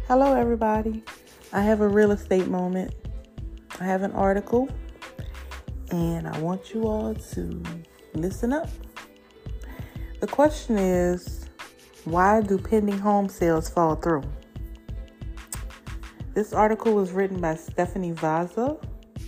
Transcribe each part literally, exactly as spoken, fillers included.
Hello, everybody. I have a real estate moment. I have an article, and I want you all to listen up. The question is, why do pending home sales fall through? This article was written by Stephanie Vaza,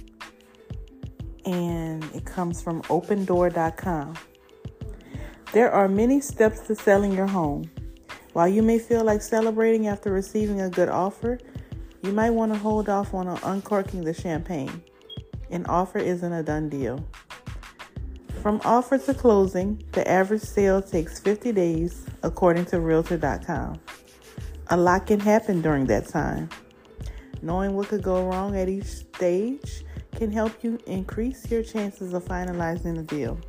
and it comes from open door dot com. There are many steps to selling your home. While you may feel like celebrating after receiving a good offer, you might want to hold off on uncorking the champagne. An offer isn't a done deal. From offer to closing, the average sale takes fifty days, according to realtor dot com. A lot can happen during that time. Knowing what could go wrong at each stage can help you increase your chances of finalizing a deal.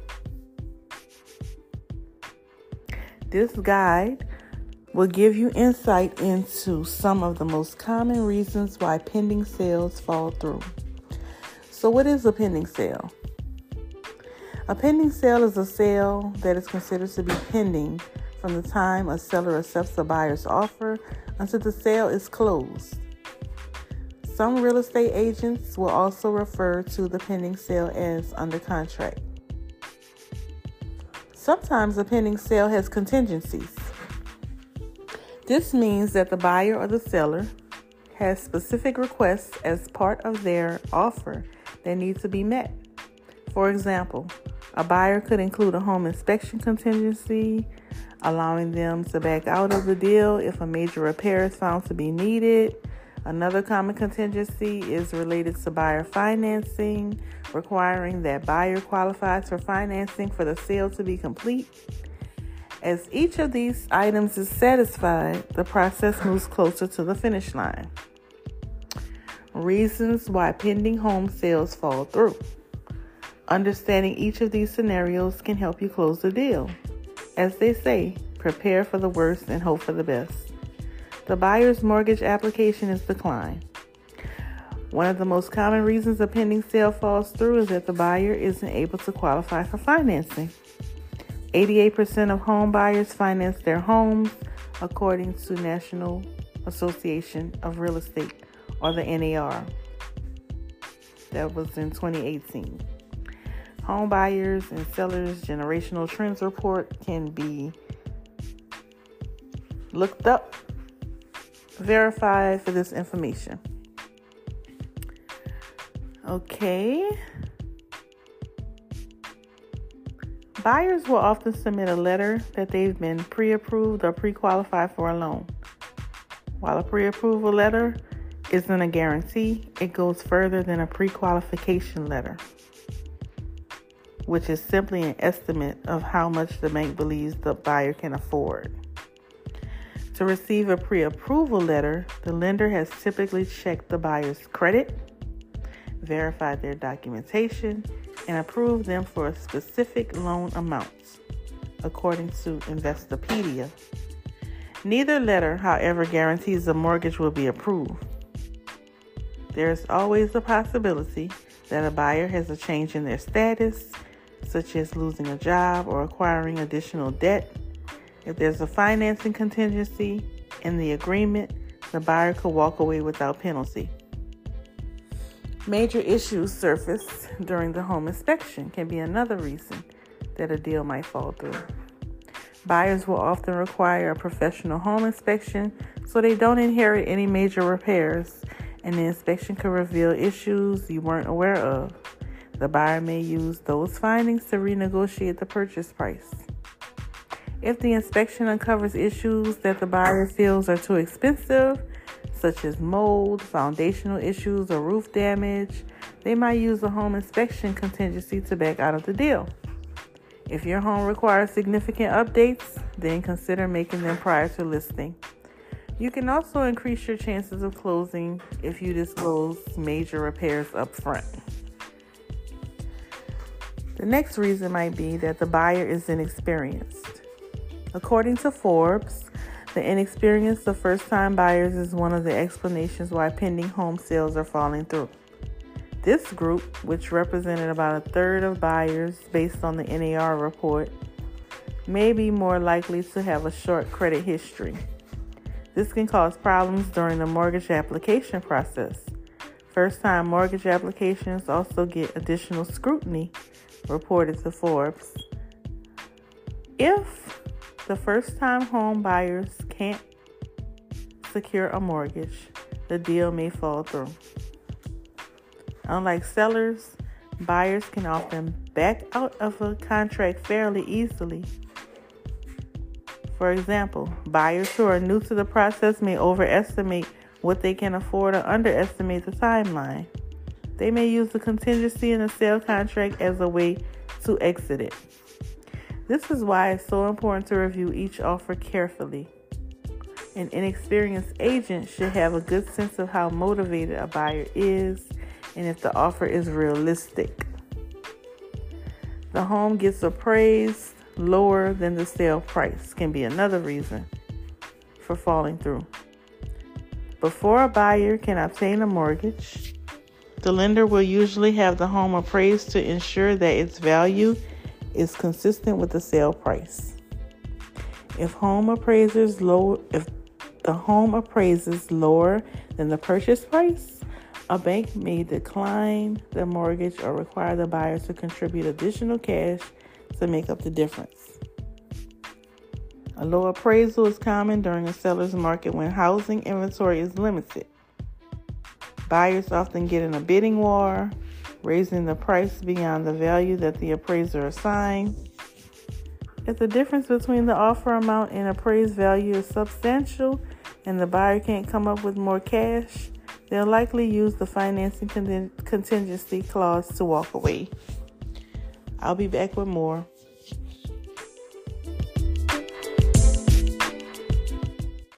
This guide will give you insight into some of the most common reasons why pending sales fall through. So what is a pending sale? A pending sale is a sale that is considered to be pending from the time a seller accepts a buyer's offer until the sale is closed. Some real estate agents will also refer to the pending sale as under contract. Sometimes a pending sale has contingencies. This means that the buyer or the seller has specific requests as part of their offer that need to be met. For example, a buyer could include a home inspection contingency, allowing them to back out of the deal if a major repair is found to be needed. Another common contingency is related to buyer financing, requiring that buyer qualifies for financing for the sale to be complete. As each of these items is satisfied, the process moves closer to the finish line. Reasons why pending home sales fall through. Understanding each of these scenarios can help you close the deal. As they say, prepare for the worst and hope for the best. The buyer's mortgage application is declined. One of the most common reasons a pending sale falls through is that the buyer isn't able to qualify for financing. eighty-eight percent of home buyers finance their homes, according to National Association of Real Estate, or the N A R. That was in twenty eighteen. Home buyers and sellers generational trends report can be looked up, verified for this information. Okay. Buyers will often submit a letter that they've been pre-approved or pre-qualified for a loan. While a pre-approval letter isn't a guarantee, it goes further than a pre-qualification letter, which is simply an estimate of how much the bank believes the buyer can afford. To receive a pre-approval letter, the lender has typically checked the buyer's credit, verified their documentation, and approved them for a specific loan amount, according to Investopedia. Neither letter, however, guarantees the mortgage will be approved. There is always a possibility that a buyer has a change in their status, such as losing a job or acquiring additional debt. If there's a financing contingency in the agreement, the buyer could walk away without penalty. Major issues surface during the home inspection can be another reason that a deal might fall through. Buyers will often require a professional home inspection so they don't inherit any major repairs, and the inspection could reveal issues you weren't aware of. The buyer may use those findings to renegotiate the purchase price. If the inspection uncovers issues that the buyer feels are too expensive, such as mold, foundational issues, or roof damage, they might use a home inspection contingency to back out of the deal. If your home requires significant updates, then consider making them prior to listing. You can also increase your chances of closing if you disclose major repairs up front. The next reason might be that the buyer is inexperienced. According to Forbes, the inexperience of first-time buyers is one of the explanations why pending home sales are falling through. This group, which represented about a third of buyers based on the N A R report, may be more likely to have a short credit history. This can cause problems during the mortgage application process. First-time mortgage applications also get additional scrutiny, reported to Forbes. If the first-time home buyers can't secure a mortgage, the deal may fall through. Unlike sellers, buyers can often back out of a contract fairly easily. For example, buyers who are new to the process may overestimate what they can afford or underestimate the timeline. They may use the contingency in the sale contract as a way to exit it. This is why it's so important to review each offer carefully. An inexperienced agent should have a good sense of how motivated a buyer is and if the offer is realistic. The home gets appraised lower than the sale price can be another reason for falling through. Before a buyer can obtain a mortgage, the lender will usually have the home appraised to ensure that its value is consistent with the sale price. If home appraisers low, if the home appraises lower than the purchase price, a bank may decline the mortgage or require the buyer to contribute additional cash to make up the difference. A low appraisal is common during a seller's market when housing inventory is limited. Buyers often get in a bidding war, raising the price beyond the value that the appraiser assigned. If the difference between the offer amount and appraised value is substantial and the buyer can't come up with more cash, they'll likely use the financing contingency clause to walk away. I'll be back with more.